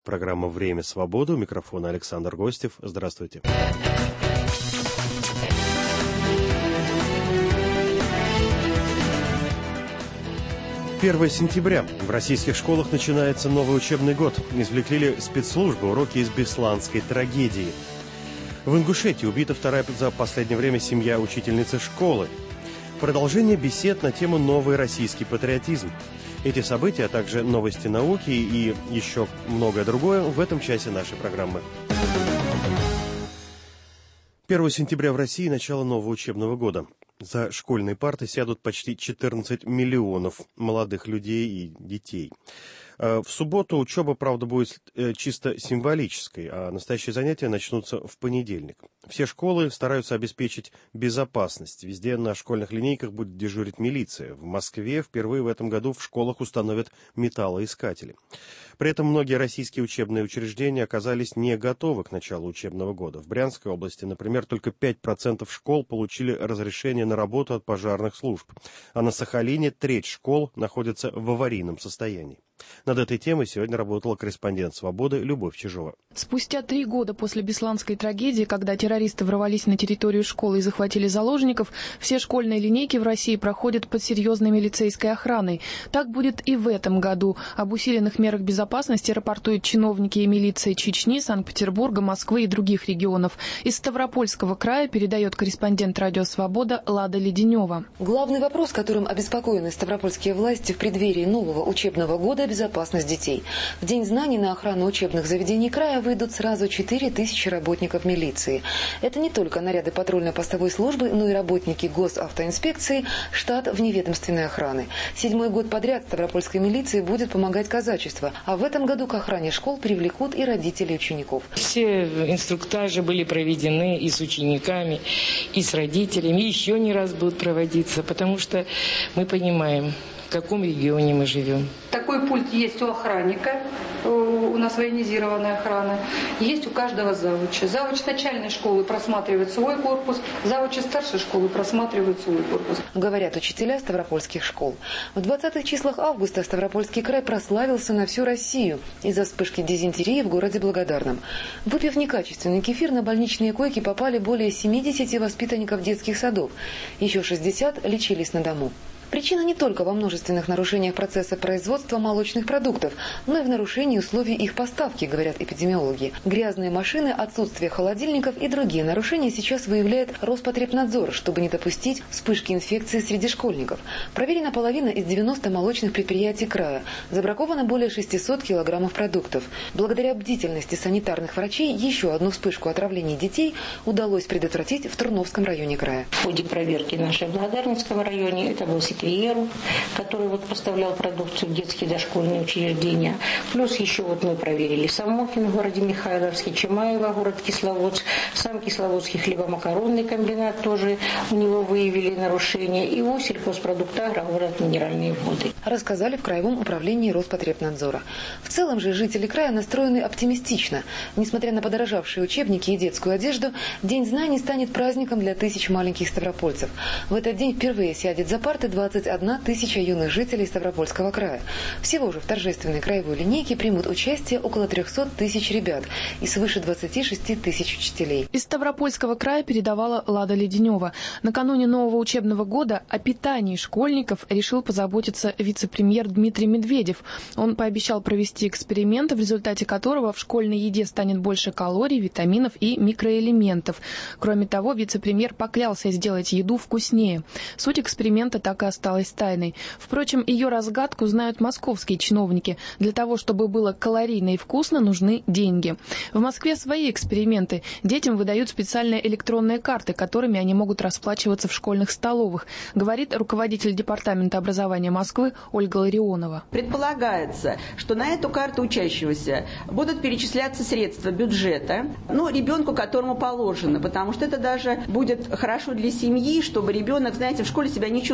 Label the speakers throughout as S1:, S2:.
S1: Программа «Время свободы». У микрофона Александр Гостев. Здравствуйте. 1 сентября. В российских школах начинается новый учебный год. Извлекли ли спецслужбы уроки из бесланской трагедии? В Ингушетии убита вторая за последнее время семья учительницы школы. Продолжение бесед на тему «Новый российский патриотизм». Эти события, а также новости науки и еще многое другое в этом часе нашей программы. 1 сентября в России начало нового учебного года. За школьные парты сядут почти 14 миллионов молодых людей и детей. В субботу учеба, правда, будет чисто символической, а настоящие занятия начнутся в понедельник. Все школы стараются обеспечить безопасность. Везде на школьных линейках будет дежурить милиция. В Москве впервые в этом году в школах установят металлоискатели. При этом многие российские учебные учреждения оказались не готовы к началу учебного года. В Брянской области, например, только 5% школ получили разрешение на работу от пожарных служб, а на Сахалине треть школ находится в аварийном состоянии. Над этой темой сегодня работала корреспондент «Свободы» Любовь Чижова.
S2: Спустя 3 года после бесланской трагедии, когда террористы ворвались на территорию школы и захватили заложников, все школьные линейки в России проходят под серьезной милицейской охраной. Так будет и в этом году. Об усиленных мерах безопасности рапортуют чиновники и милиции Чечни, Санкт-Петербурга, Москвы и других регионов. Из Ставропольского края передает корреспондент радио «Свобода» Лада Леденева.
S3: Главный вопрос, которым обеспокоены ставропольские власти в преддверии нового учебного года – безопасность детей. В День знаний на охрану учебных заведений края выйдут сразу 4000 работников милиции. Это не только наряды патрульно-постовой службы, но и работники госавтоинспекции, штат вневедомственной охраны. 7-й год подряд Ставропольской милиции будет помогать казачество, а в этом году к охране школ привлекут и родителей учеников.
S4: Все инструктажи были проведены и с учениками, и с родителями, и еще не раз будут проводиться, потому что мы понимаем, в каком регионе мы живем.
S5: Такой пульт есть у охранника, у нас военизированная охрана, есть у каждого завуча. Завуч начальной школы просматривает свой корпус, завучи старшей школы просматривают свой корпус.
S3: Говорят учителя ставропольских школ. В 20-х числах августа Ставропольский край прославился на всю Россию из-за вспышки дизентерии в городе Благодарном. Выпив некачественный кефир, на больничные койки попали более 70 воспитанников детских садов. Еще 60 лечились на дому. Причина не только во множественных нарушениях процесса производства молочных продуктов, но и в нарушении условий их поставки, говорят эпидемиологи. Грязные машины, отсутствие холодильников и другие нарушения сейчас выявляет Роспотребнадзор, чтобы не допустить вспышки инфекции среди школьников. Проверена половина из 90 молочных предприятий края. Забраковано более 600 килограммов продуктов. Благодаря бдительности санитарных врачей еще одну вспышку отравлений детей удалось предотвратить в Турновском районе края.
S6: В ходе проверки нашей в Благодарском районе, это был Секвиеру, который поставлял продукцию в детские дошкольные учреждения. Плюс еще мы проверили Самохин в городе Михайловске, Чимаево, город Кисловодск, сам Кисловодский хлебомакаронный комбинат тоже у него выявили нарушения, и у сельхозпродуктагро, город Минеральные воды.
S3: Рассказали в Краевом управлении Роспотребнадзора. В целом же жители края настроены оптимистично. Несмотря на подорожавшие учебники и детскую одежду, День знаний станет праздником для тысяч маленьких ставропольцев. В этот день впервые сядет за парты 21 тысяча юных жителей Ставропольского края. Всего же в торжественной краевой линейке примут участие около 300 тысяч ребят и свыше 26 тысяч учителей.
S2: Из Ставропольского края передавала Лада Леденева. Накануне нового учебного года о питании школьников решил позаботиться вице-премьер Дмитрий Медведев. Он пообещал провести эксперимент, в результате которого в школьной еде станет больше калорий, витаминов и микроэлементов. Кроме того, вице-премьер поклялся сделать еду вкуснее. Суть эксперимента так и осталась тайной. Впрочем, ее разгадку знают московские чиновники. Для того, чтобы было калорийно и вкусно, нужны деньги. В Москве свои эксперименты. Детям выдают специальные электронные карты, которыми они могут расплачиваться в школьных столовых, говорит руководитель департамента образования Москвы Ольга Ларионова.
S7: Предполагается, что на эту карту учащегося будут перечисляться средства бюджета, ребенку, которому положено, потому что это даже будет хорошо для семьи, чтобы ребенок, в школе себя не чувствовал, что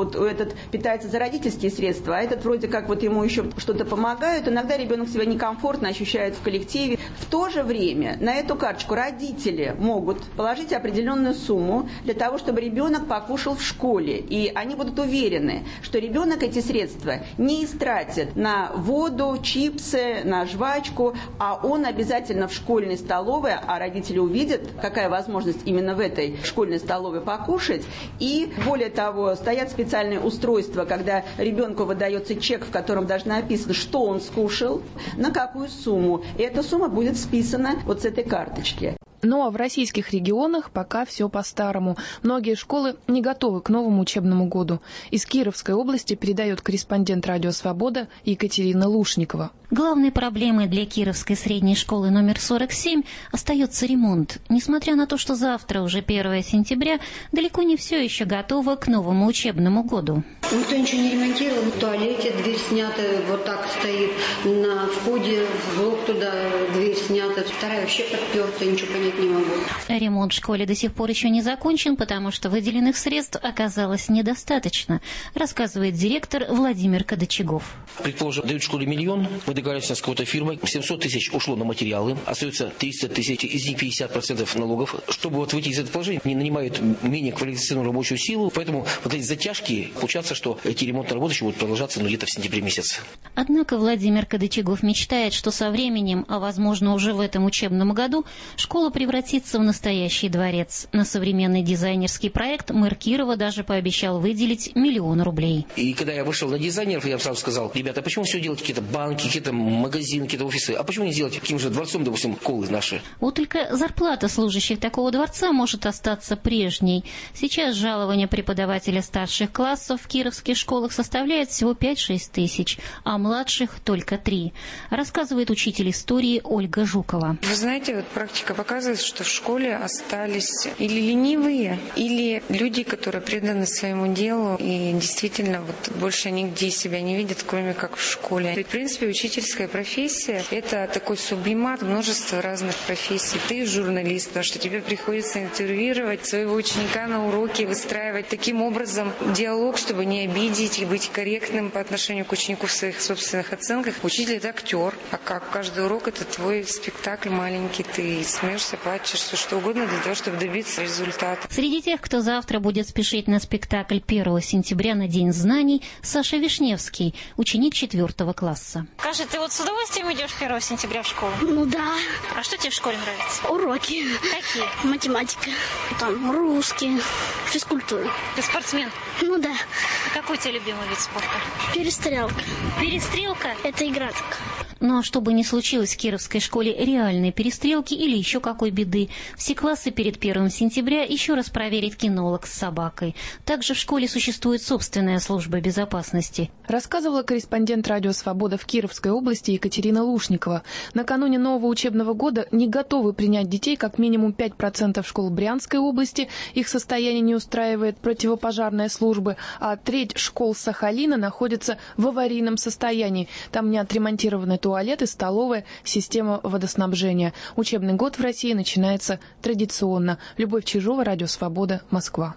S7: вот этот питается за родительские средства, а этот вроде как вот ему еще что-то помогают, иногда ребенок себя некомфортно ощущает в коллективе. В то же время на эту карточку родители могут положить определенную сумму для того, чтобы ребенок покушал в школе. И они будут уверены, что ребенок эти средства не истратит на воду, чипсы, на жвачку, а он обязательно в школьной столовой, а родители увидят, какая возможность именно в этой школьной столовой покушать. И более того, стоят специальные устройства, когда ребенку выдается чек, в котором даже написано, что он скушал, на какую сумму. И эта сумма будет списана вот с этой карточки.
S2: Ну а в российских регионах пока все по-старому. Многие школы не готовы к новому учебному году. Из Кировской области передает корреспондент «Радио Свобода» Екатерина Лушникова.
S8: Главной проблемой для Кировской средней школы номер 47 остается ремонт. Несмотря на то, что завтра уже 1 сентября, далеко не все еще готово к новому учебному году.
S9: Никто ничего не ремонтировал. В туалете дверь снята, вот так стоит. На входе в блок туда дверь снята. Вторая вообще подперта, ничего понять не могу.
S8: Ремонт в школе до сих пор еще не закончен, потому что выделенных средств оказалось недостаточно, рассказывает директор Владимир Кадычагов.
S10: Предположим, дают школе 1 миллион, мы договорились с какой-то фирмой, 700 тысяч ушло на материалы, остается 300 тысяч, из них 50% налогов. Чтобы вот выйти из этого положения, они нанимают менее квалифицированную рабочую силу, поэтому вот эти затяжки, получается, что эти ремонтные работы еще будут продолжаться где-то в сентябре месяце.
S8: Однако Владимир Кадычагов мечтает, что со временем, а возможно уже в этом учебном году, школа превратится в настоящий дворец. На современный дизайнерский проект мэр Кирова даже пообещал выделить 1 миллион рублей.
S10: И когда я вышел на дизайнеров, я сразу сказал: ребята, а почему все делать какие-то банки, какие-то магазины, какие-то офисы? А почему не сделать таким же дворцом, допустим, школы наши?
S8: Вот только зарплата служащих такого дворца может остаться прежней. Сейчас жалование преподавателя старших классов в кировских школах составляет всего 5-6 тысяч, а младших только 3, рассказывает учитель истории Ольга Жукова.
S11: Вы знаете, вот практика показывает, что в школе остались или ленивые, или люди, которые преданы своему делу и действительно вот больше нигде себя не видят, кроме как в школе. И, в принципе, учительская профессия – это такой сублимат множества разных профессий. Ты журналист, потому что тебе приходится интервьюировать своего ученика на уроке, выстраивать таким образом диалог, чтобы не обидеть и быть корректным по отношению к ученику в своих собственных оценках. Учитель – это актер, а как каждый урок – это твой спектакль маленький. Ты смеешься, плачешь, все что угодно для того, чтобы добиться результата.
S8: Среди тех, кто завтра будет спешить на спектакль 1 сентября на День знаний, Саша Вишневский, ученик 4 класса.
S12: Скажи, ты вот с удовольствием идешь 1 сентября в школу?
S13: Ну да.
S12: А что тебе в школе нравится?
S13: Уроки.
S12: Какие?
S13: Математика, там русский, физкультура.
S12: Ты спортсмен?
S13: Ну да.
S12: А какой у тебя любимый вид спорта?
S13: Перестрелка.
S12: Перестрелка?
S13: Это игра такая.
S8: Ну а чтобы не случилось в Кировской школе реальной перестрелки или еще какой беды, все классы перед 1 сентября еще раз проверит кинолог с собакой. Также в школе существует собственная служба безопасности.
S2: Рассказывала корреспондент «Радио Свобода» в Кировской области Екатерина Лушникова. Накануне нового учебного года не готовы принять детей как минимум 5% школ Брянской области. Их состояние не устраивает противопожарная служба, а треть школ Сахалина находится в аварийном состоянии. Там не отремонтированы туалеты, столовая, система водоснабжения. Учебный год в России начинается традиционно. Любовь Чижова, «Радио Свобода», Москва.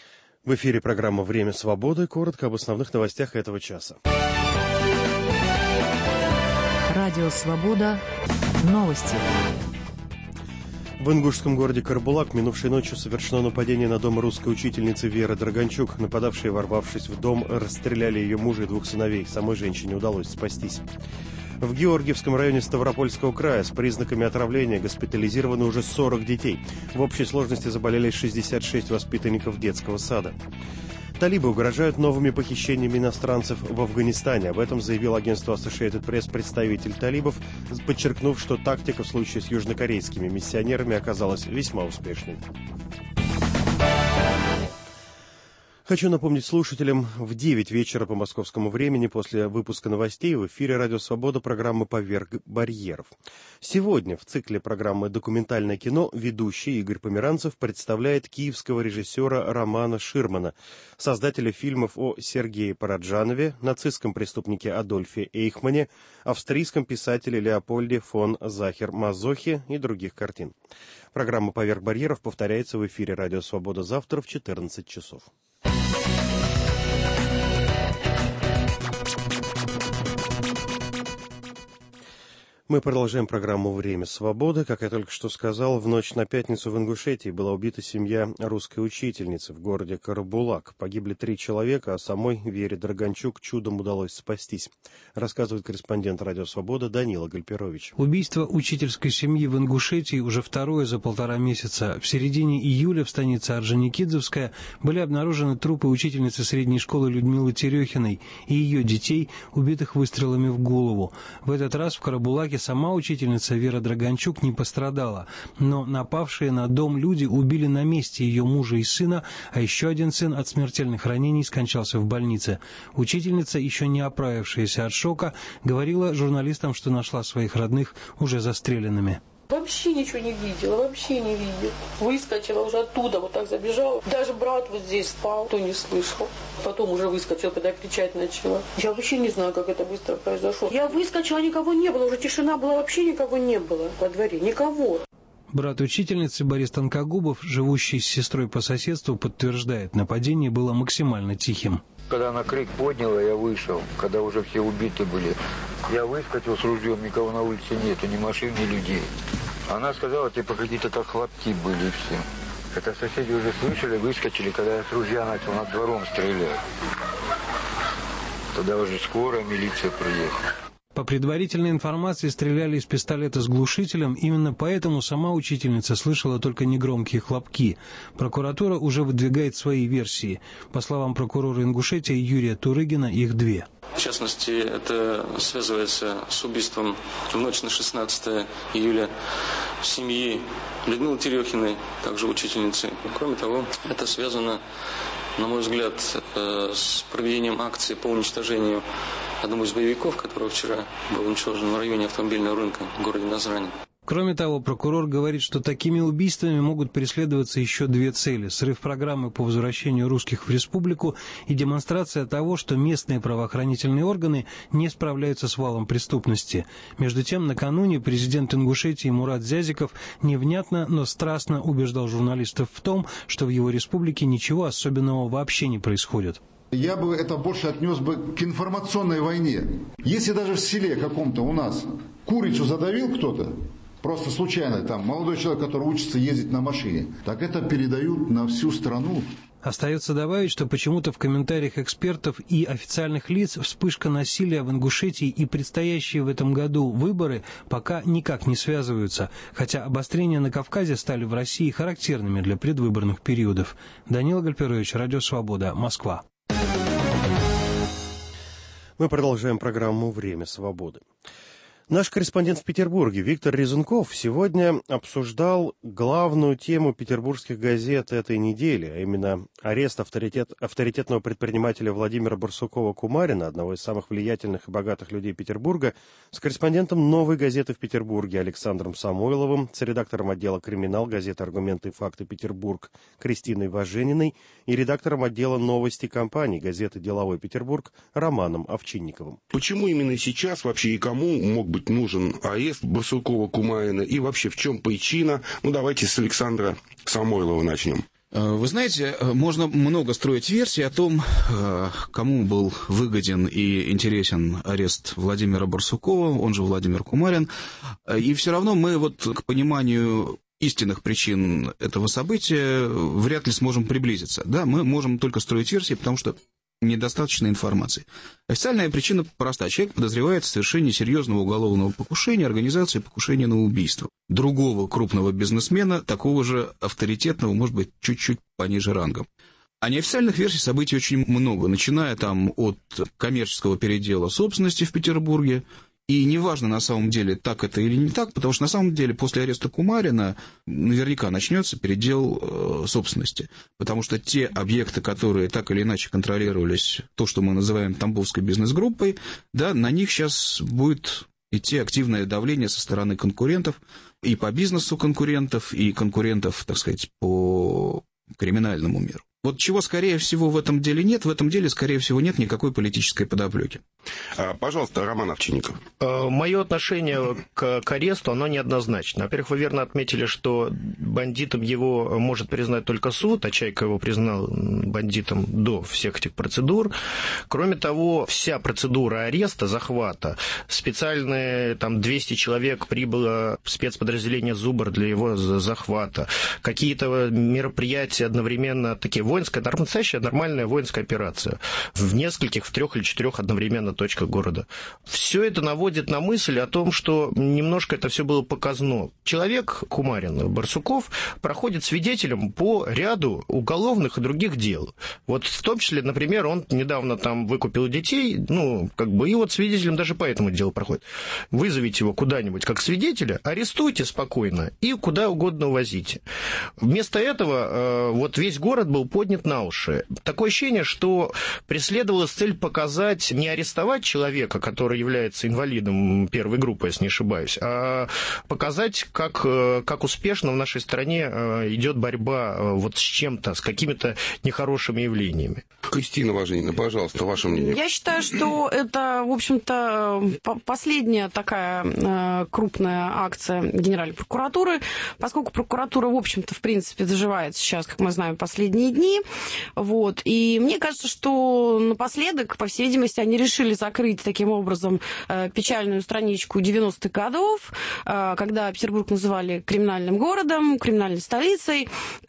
S1: В эфире программа «Время свободы». Коротко об основных новостях этого часа.
S14: Радио Свобода. Новости.
S1: В ингушском городе Карбулак минувшей ночью совершено нападение на дом русской учительницы Веры Драгончук. Нападавшие, ворвавшись в дом, расстреляли ее мужа и 2 сыновей. Самой женщине удалось спастись. В Георгиевском районе Ставропольского края с признаками отравления госпитализированы уже 40 детей. В общей сложности заболели 66 воспитанников детского сада. Талибы угрожают новыми похищениями иностранцев в Афганистане. Об этом заявил агентству Associated Press представитель талибов, подчеркнув, что тактика в случае с южнокорейскими миссионерами оказалась весьма успешной. Хочу напомнить слушателям, в 9 вечера по московскому времени после выпуска новостей в эфире «Радио Свобода» программы «Поверх барьеров». Сегодня в цикле программы «Документальное кино» ведущий Игорь Померанцев представляет киевского режиссера Романа Ширмана, создателя фильмов о Сергее Параджанове, нацистском преступнике Адольфе Эйхмане, австрийском писателе Леопольде фон Захер-Мазохе и других картин. Программа «Поверх барьеров» повторяется в эфире «Радио Свобода» завтра в 14 часов. Мы продолжаем программу «Время свободы». Как я только что сказал, в ночь на пятницу в Ингушетии была убита семья русской учительницы в городе Карабулак. Погибли 3 человека, а самой Вере Драгончук чудом удалось спастись. Рассказывает корреспондент «Радио Свобода» Данила Гальперович.
S15: Убийство учительской семьи в Ингушетии уже второе за 1,5 месяца. В середине июля в станице Орджоникидзевская были обнаружены трупы учительницы средней школы Людмилы Терехиной и ее детей, убитых выстрелами в голову. В этот раз в Карабулаке сама учительница Вера Драгончук не пострадала, но напавшие на дом люди убили на месте ее мужа и сына, а еще один сын от смертельных ранений скончался в больнице. Учительница, еще не оправившаяся от шока, говорила журналистам, что нашла своих родных уже застреленными.
S16: Вообще ничего не видела, вообще не видела. Выскочила уже оттуда, вот так забежала. Даже брат вот здесь спал, то не слышал. Потом уже выскочила, когда кричать начала. Я вообще не знаю, как это быстро произошло. Я выскочила, никого не было, уже тишина была, вообще никого не было во дворе, никого.
S15: Брат учительницы Борис Тонкогубов, живущий с сестрой по соседству, подтверждает, нападение было максимально тихим.
S17: Когда она крик подняла, я вышел, когда уже все убиты были. Я выскочил с ружьем, никого на улице нету, ни машин, ни людей. Она сказала, типа какие-то так хлопки были и все. Это соседи уже слышали, выскочили, когда я с ружья начал над двором стрелять. Тогда уже скорая милиция приехала.
S15: По предварительной информации, стреляли из пистолета с глушителем, именно поэтому сама учительница слышала только негромкие хлопки. Прокуратура уже выдвигает свои версии. По словам прокурора Ингушетии Юрия Турыгина, их 2.
S18: В частности, это связывается с убийством в ночь на 16 июля семьи Людмилы Терехиной, также учительницы. Кроме того, это связано, на мой взгляд, с проведением акции по уничтожению одного из боевиков, который вчера был уничтожен в районе автомобильного рынка в городе Назрани.
S15: Кроме того, прокурор говорит, что такими убийствами могут преследоваться еще 2 цели: срыв программы по возвращению русских в республику и демонстрация того, что местные правоохранительные органы не справляются с валом преступности. Между тем, накануне президент Ингушетии Мурат Зязиков невнятно, но страстно убеждал журналистов в том, что в его республике ничего особенного вообще не происходит.
S19: Я бы это больше отнес бы к информационной войне. Если даже в селе каком-то у нас курицу задавил кто-то, просто случайно, там, молодой человек, который учится ездить на машине, так это передают на всю страну.
S15: Остается добавить, что почему-то в комментариях экспертов и официальных лиц вспышка насилия в Ингушетии и предстоящие в этом году выборы пока никак не связываются, хотя обострения на Кавказе стали в России характерными для предвыборных периодов. Данила Гальперович, Радио Свобода, Москва.
S1: Мы продолжаем программу «Время свободы». Наш корреспондент в Петербурге Виктор Резунков сегодня обсуждал главную тему петербургских газет этой недели, а именно арест авторитетного предпринимателя Владимира Барсукова-Кумарина, одного из самых влиятельных и богатых людей Петербурга, с корреспондентом «Новой газеты» в Петербурге Александром Самойловым, с редактором отдела «Криминал» газеты «Аргументы и факты Петербург» Кристиной Важениной и редактором отдела «Новости» компании газеты «Деловой Петербург» Романом Овчинниковым.
S20: Почему именно сейчас вообще и кому мог быть нужен арест Барсукова-Кумарина и вообще в чем причина? Ну, давайте с Александра Самойлова начнем.
S21: Вы знаете, можно много строить версий о том, кому был выгоден и интересен арест Владимира Барсукова, он же Владимир Кумарин. И все равно мы вот к пониманию истинных причин этого события вряд ли сможем приблизиться. Да, мы можем только строить версии, потому что недостаточно информации. Официальная причина проста. Человек подозревается в совершении серьезного уголовного покушения, организации покушения на убийство другого крупного бизнесмена, такого же авторитетного, может быть, чуть-чуть пониже рангом. А неофициальных версий событий очень много, начиная там от коммерческого передела собственности в Петербурге. И неважно, на самом деле, так это или не так, потому что на самом деле после ареста Кумарина наверняка начнется передел собственности. Потому что те объекты, которые так или иначе контролировались, то, что мы называем Тамбовской бизнес-группой, да, на них сейчас будет идти активное давление со стороны конкурентов, и по бизнесу конкурентов, и конкурентов, так сказать, по криминальному миру. Вот чего, скорее всего, в этом деле нет, в этом деле, скорее всего, нет никакой политической подоплеки.
S20: Пожалуйста, Роман Овчинников.
S4: Мое отношение к аресту, оно неоднозначно. Во-первых, вы верно отметили, что бандитом его может признать только суд, а Чайка его признал бандитом до всех этих процедур. Кроме того, вся процедура ареста, захвата, специальные 200 человек прибыло в спецподразделение «Зубр» для его захвата, какие-то мероприятия одновременно, такие настоящая нормальная воинская операция в нескольких, в 3 или 4 одновременно точках города. Все это наводит на мысль о том, что немножко это все было показно. Человек, Кумарин, Барсуков, проходит свидетелем по ряду уголовных и других дел. Вот в том числе, например, он недавно там выкупил детей, и вот свидетелем даже по этому делу проходит. Вызовите его куда-нибудь как свидетеля, арестуйте спокойно и куда угодно увозите. Вместо этого вот весь город был поднят на уши. Такое ощущение, что преследовалась цель показать, не арестовать человека, который является инвалидом первой группы, если не ошибаюсь, а показать, как успешно в нашей стране идет борьба вот с чем-то, с какими-то нехорошими явлениями.
S20: Кристина Важенина, пожалуйста, ваше мнение.
S22: Я считаю, что это, в общем-то, последняя такая крупная акция Генеральной прокуратуры, поскольку прокуратура, в общем-то, в принципе, доживает сейчас, как мы знаем, последние дни. Вот. И мне кажется, что напоследок, по всей видимости, они решили закрыть таким образом печальную страничку 90-х годов, когда Петербург называли криминальным городом, криминальной столицей,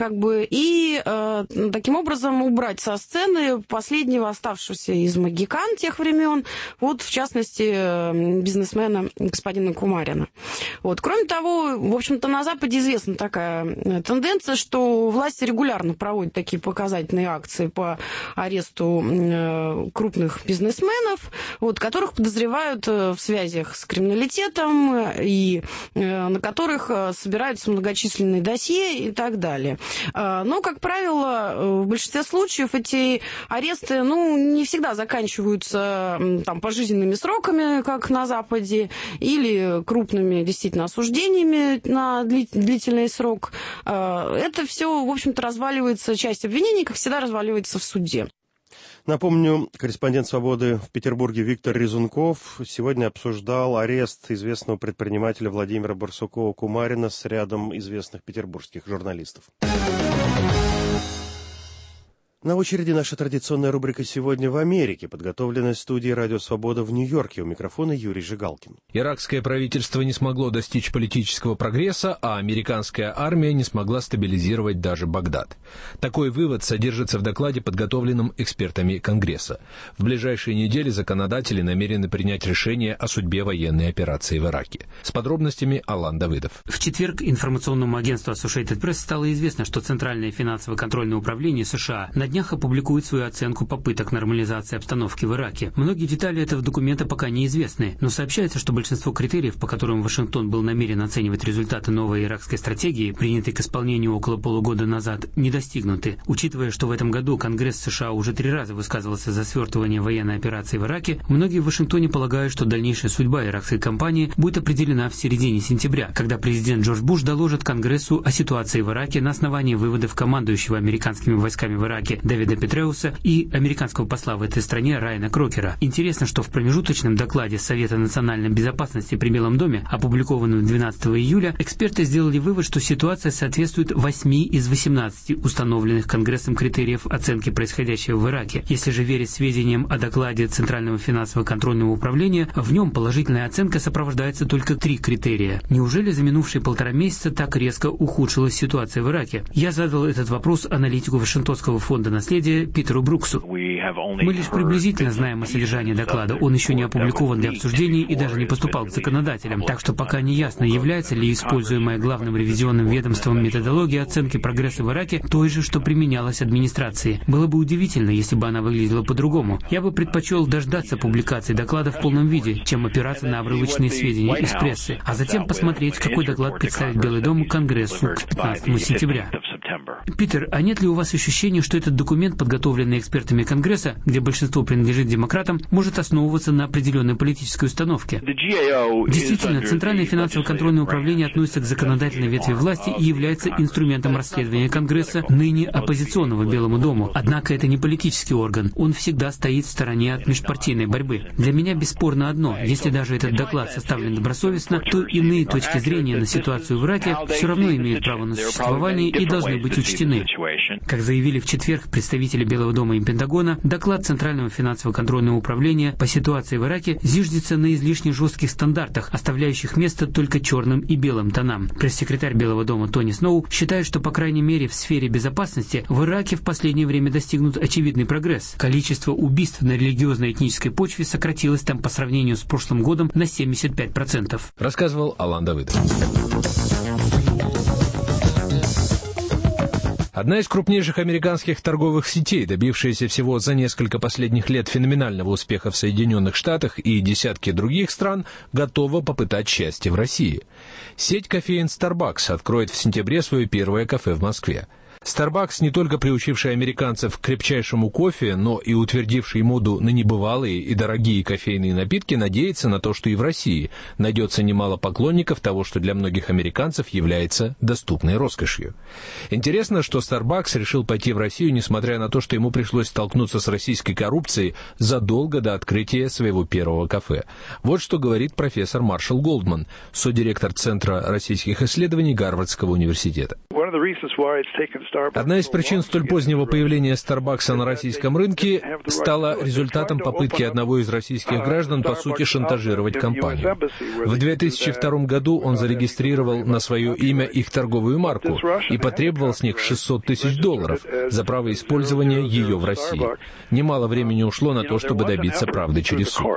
S22: и таким образом убрать со сцены последнего оставшегося из магикан тех времен, вот, в частности, бизнесмена господина Кумарина. Вот. Кроме того, в общем-то, на Западе известна такая тенденция, что власти регулярно проводят такие показательные акции по аресту крупных бизнесменов, вот, которых подозревают в связях с криминалитетом и на которых собираются многочисленные досье и так далее. Но, как правило, в большинстве случаев эти аресты, не всегда заканчиваются пожизненными сроками, как на Западе, или крупными действительно осуждениями на длительный срок. Это все, в общем-то, разваливается, часть обвинений, как всегда, разваливается в суде.
S1: Напомню, корреспондент «Свободы» в Петербурге Виктор Резунков сегодня обсуждал арест известного предпринимателя Владимира Барсукова-Кумарина с рядом известных петербургских журналистов. На очереди наша традиционная рубрика «Сегодня в Америке», подготовленная студией «Радио Свобода» в Нью-Йорке. У микрофона Юрий Жигалкин.
S23: Иракское правительство не смогло достичь политического прогресса, а американская армия не смогла стабилизировать даже Багдад. Такой вывод содержится в докладе, подготовленном экспертами Конгресса. В ближайшие недели законодатели намерены принять решение о судьбе военной операции в Ираке. С подробностями Алан Давыдов.
S24: В четверг информационному агентству Associated Press стало известно, что Центральное финансово-контрольное управление США на днях опубликует свою оценку попыток нормализации обстановки в Ираке. Многие детали этого документа пока неизвестны, но сообщается, что большинство критериев, по которым Вашингтон был намерен оценивать результаты новой иракской стратегии, принятой к исполнению около полугода назад, не достигнуты. Учитывая, что в этом году Конгресс США уже 3 раза высказывался за свертывание военной операции в Ираке, многие в Вашингтоне полагают, что дальнейшая судьба иракской кампании будет определена в середине сентября, когда президент Джордж Буш доложит Конгрессу о ситуации в Ираке на основании выводов командующего американскими войсками в Ираке Дэвида Петреуса и американского посла в этой стране Райана Крокера. Интересно, что в промежуточном докладе Совета национальной безопасности при Белом доме, опубликованном 12 июля, эксперты сделали вывод, что ситуация соответствует 8 из 18 установленных Конгрессом критериев оценки происходящего в Ираке. Если же верить сведениям о докладе Центрального финансово-контрольного управления, в нем положительная оценка сопровождается только 3 критерия. Неужели за минувшие 1,5 месяца так резко ухудшилась ситуация в Ираке? Я задал этот вопрос аналитику Вашингтонского фонда наследия Питеру Бруксу. Мы лишь приблизительно знаем о содержании доклада. Он еще не опубликован для обсуждения и даже не поступал к законодателям. Так что пока не ясно, является ли используемая главным ревизионным ведомством методология оценки прогресса в Ираке той же, что применялась администрацией. Было бы удивительно, если бы она выглядела по-другому. Я бы предпочел дождаться публикации доклада в полном виде, чем опираться на обрывочные сведения из прессы, а затем посмотреть, какой доклад представит Белый дом Конгрессу к 15 сентября. Питер, а нет ли у вас ощущения, что этот документ, подготовленный экспертами Конгресса, где большинство принадлежит демократам, может основываться на определенной политической установке? Действительно, Центральное финансово-контрольное управление относится к законодательной ветви власти и является инструментом расследования Конгресса, ныне оппозиционного Белому дому. Однако это не политический орган. Он всегда стоит в стороне от межпартийной борьбы. Для меня бесспорно одно. Если даже этот доклад составлен добросовестно, то иные точки зрения на ситуацию в Ираке все равно имеют право на существование и должны быть учтены. Как заявили в четверг представители Белого дома и Пентагона, доклад Центрального финансово-контрольного управления по ситуации в Ираке зиждется на излишне жестких стандартах, оставляющих место только черным и белым тонам. Пресс-секретарь Белого дома Тони Сноу считает, что, по крайней мере, в сфере безопасности в Ираке в последнее время достигнут очевидный прогресс. Количество убийств на религиозно-этнической почве сократилось там по сравнению с прошлым годом на 75%.
S23: Рассказывал Алан Давыдов. Одна из крупнейших американских торговых сетей, добившаяся всего за несколько последних лет феноменального успеха в Соединенных Штатах и десятки других стран, готова попытать счастье в России. Сеть кофеен Starbucks откроет в сентябре свое первое кафе в Москве. Starbucks, не только приучивший американцев к крепчайшему кофе, но и утвердивший моду на небывалые и дорогие кофейные напитки, надеется на то, что и в России найдется немало поклонников того, что для многих американцев является доступной роскошью. Интересно, что Starbucks решил пойти в Россию, несмотря на то, что ему пришлось столкнуться с российской коррупцией задолго до открытия своего первого кафе. Вот что говорит профессор Маршал Голдман, содиректор Центра российских исследований Гарвардского университета. Одна из причин столь позднего появления Starbucks на российском рынке стала результатом попытки одного из российских граждан, по сути, шантажировать компанию. В 2002 году он зарегистрировал на свое имя их торговую марку и потребовал с них $600 тысяч за право использования ее в России. Немало времени ушло на то, чтобы добиться правды через суд.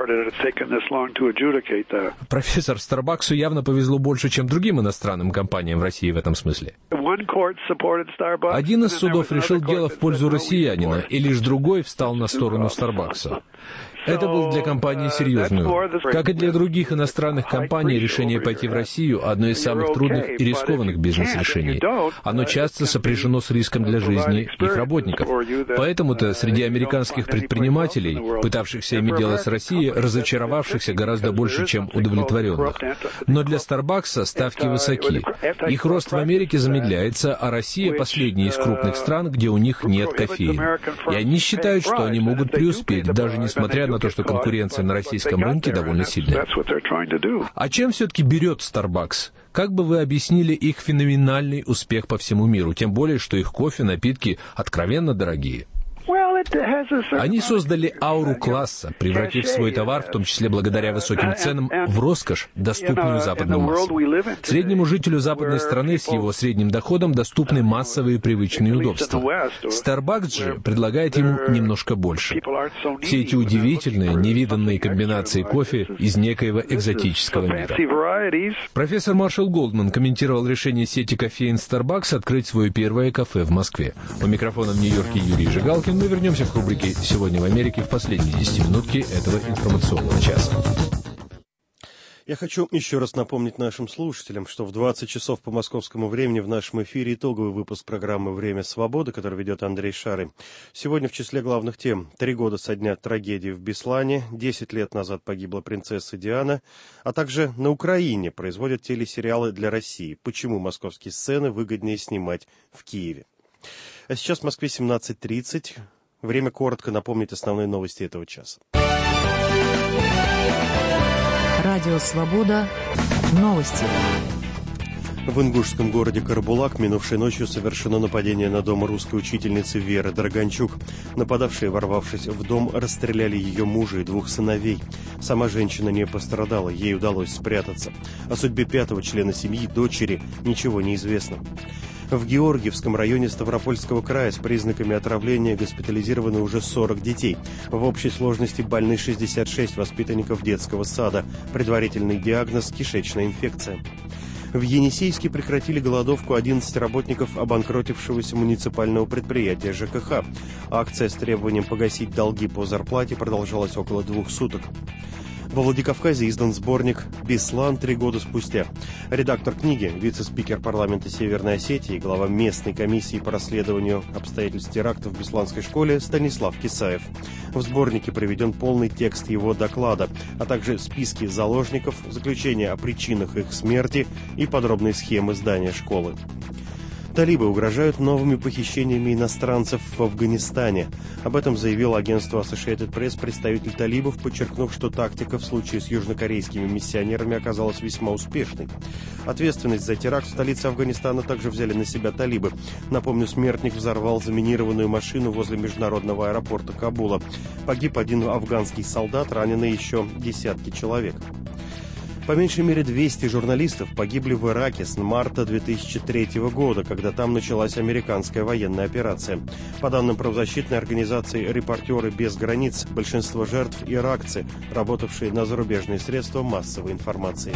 S23: Профессор, Starbucks явно повезло больше, чем другим иностранным компаниям в России в этом смысле. Один из судов решил дело в пользу россиянина, и лишь другой встал на сторону Starbucks. Это был для компании серьезный урок. Как и для других иностранных компаний, решение пойти в Россию – одно из самых трудных и рискованных бизнес-решений. Оно часто сопряжено с риском для жизни их работников. Поэтому-то среди американских предпринимателей, пытавшихся иметь дело с Россией, разочаровавшихся гораздо больше, чем удовлетворенных. Но для Starbucks ставки высоки. Их рост в Америке замедляется, а Россия – последняя из крупных стран, где у них нет кофеин. И они считают, что они могут преуспеть, даже несмотря на то, что конкуренция на российском рынке довольно сильная. А чем все-таки берет Starbucks? Как бы вы объяснили их феноменальный успех по всему миру? Тем более, что их кофе, напитки откровенно дорогие. Они создали ауру класса, превратив свой товар, в том числе благодаря высоким ценам, в роскошь, доступную западным массам. Среднему жителю западной страны с его средним доходом доступны массовые привычные удобства. Starbucks же предлагает ему немножко больше. Все эти удивительные, невиданные комбинации кофе из некоего экзотического мира. Профессор Маршал Голдман комментировал решение сети кофеин Starbucks открыть свое первое кафе в Москве. У микрофона в Нью-Йорке Юрий Жигалкин. Мы вернемся к рубрике «Сегодня в Америке» в последние 10 минутки этого информационного часа.
S1: Я хочу еще раз напомнить нашим слушателям, что в 20 часов по московскому времени в нашем эфире итоговый выпуск программы «Время свободы», который ведет Андрей Шары. Сегодня в числе главных тем: 3 года со дня трагедии в Беслане, 10 лет назад погибла принцесса Диана, а также на Украине производят телесериалы для России. Почему московские сцены выгоднее снимать в Киеве? А сейчас в Москве 17:30. Время коротко напомнить основные новости этого часа.
S14: Радио «Свобода». Новости.
S1: В ингушском городе Карабулак минувшей ночью совершено нападение на дом русской учительницы Веры Драганчук. Нападавшие, ворвавшись в дом, расстреляли ее мужа и 2 сыновей. Сама женщина не пострадала, ей удалось спрятаться. О судьбе 5-го члена семьи, дочери, ничего не известно. В Георгиевском районе Ставропольского края с признаками отравления госпитализированы уже 40 детей. В общей сложности больны 66 воспитанников детского сада. Предварительный диагноз – кишечная инфекция. В Енисейске прекратили голодовку 11 работников обанкротившегося муниципального предприятия ЖКХ. Акция с требованием погасить долги по зарплате продолжалась около 2 суток. Во Владикавказе издан сборник «Беслан 3 года спустя». Редактор книги, вице-спикер парламента Северной Осетии, глава местной комиссии по расследованию обстоятельств терактов в Бесланской школе Станислав Кисаев. В сборнике приведен полный текст его доклада, а также списки заложников, заключения о причинах их смерти и подробные схемы здания школы. Талибы угрожают новыми похищениями иностранцев в Афганистане. Об этом заявил агентству Associated Press представитель талибов, подчеркнув, что тактика в случае с южнокорейскими миссионерами оказалась весьма успешной. Ответственность за теракт в столице Афганистана также взяли на себя талибы. Напомню, смертник взорвал заминированную машину возле международного аэропорта Кабула. Погиб один афганский солдат, ранены еще десятки человек. По меньшей мере 200 журналистов погибли в Ираке с марта 2003 года, когда там началась американская военная операция. По данным правозащитной организации «Репортеры без границ», большинство жертв – иракцы, работавшие на зарубежные средства массовой информации.